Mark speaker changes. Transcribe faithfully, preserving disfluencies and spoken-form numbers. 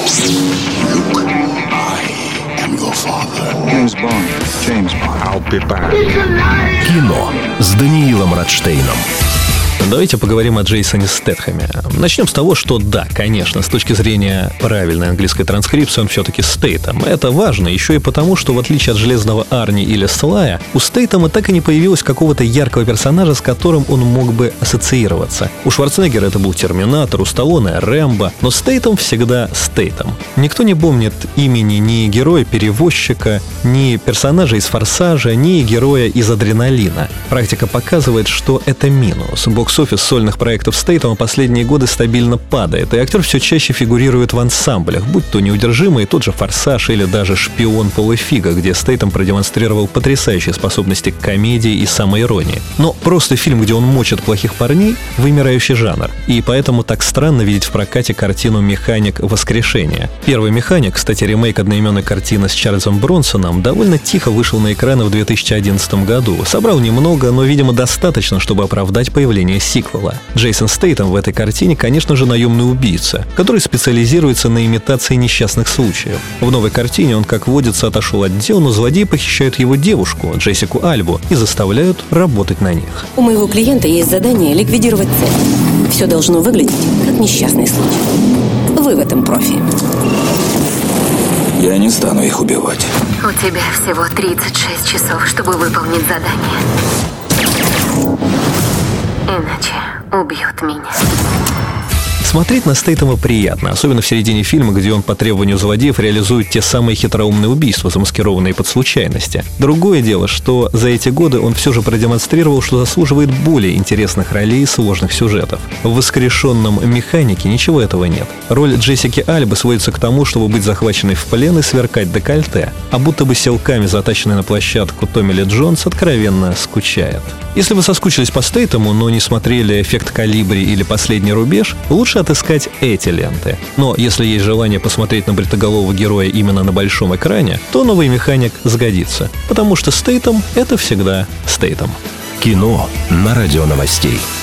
Speaker 1: Luke, I am your father.
Speaker 2: James Bond. James Bond.
Speaker 1: I'll be back.
Speaker 3: Кино с Даниилом Радштейном. Давайте поговорим о Джейсоне Стэтхэме. Начнем с того, что да, конечно, с точки зрения правильной английской транскрипции он все-таки Стейтем. Это важно еще и потому, что в отличие от Железного Арни или Слая, у Стейтема так и не появилось какого-то яркого персонажа, с которым он мог бы ассоциироваться. У Шварценеггера это был Терминатор, у Сталлоне Рэмбо, но Стейтем всегда Стейтем. Никто не помнит имени ни героя-перевозчика, ни персонажа из Форсажа, ни героя из Адреналина. Практика показывает, что это минус. Бокс-офис сольных проектов Стейтема последние годы стабильно падает, и актер все чаще фигурирует в ансамблях, будь то «Неудержимый», тот же «Форсаж» или даже «Шпион Пола Фига», где Стейтем продемонстрировал потрясающие способности к комедии и самоиронии. Но просто фильм, где он мочит плохих парней — вымирающий жанр, и поэтому так странно видеть в прокате картину «Механик. Воскрешение». Первый «Механик», кстати, ремейк одноименной картины с Чарльзом Бронсоном, довольно тихо вышел на экраны в две тысячи одиннадцатом году. Собрал немного, но, видимо, достаточно, чтобы оправдать появление сиквела. Джейсон Стейтем в этой картине, конечно же, наемный убийца, который специализируется на имитации несчастных случаев. В новой картине он, как водится, отошел от дел, но злодеи похищают его девушку, Джессику Альбу, и заставляют работать на них.
Speaker 4: У моего клиента есть задание ликвидировать цель. Все должно выглядеть как несчастный случай. Вы в этом профи.
Speaker 2: Я не стану их убивать.
Speaker 5: У тебя всего тридцать шесть часов, чтобы выполнить задание. Иначе убьют меня.
Speaker 3: Смотреть на Стейтема приятно, особенно в середине фильма, где он по требованию злодеев реализует те самые хитроумные убийства, замаскированные под случайности. Другое дело, что за эти годы он все же продемонстрировал, что заслуживает более интересных ролей и сложных сюжетов. В «Воскрешенном Механике» ничего этого нет. Роль Джессики Альбы сводится к тому, чтобы быть захваченной в плен и сверкать декольте, а будто бы силками затащенный на площадку Томми Ли Джонс откровенно скучает. Если вы соскучились по Стейтему, но не смотрели «Эффект Колибри» или «Последний рубеж», лучше отыскать эти ленты. Но если есть желание посмотреть на бритоголового героя именно на большом экране, то новый «Механик» сгодится, потому что Стейтем — это всегда Стейтем. Кино на радио новостей.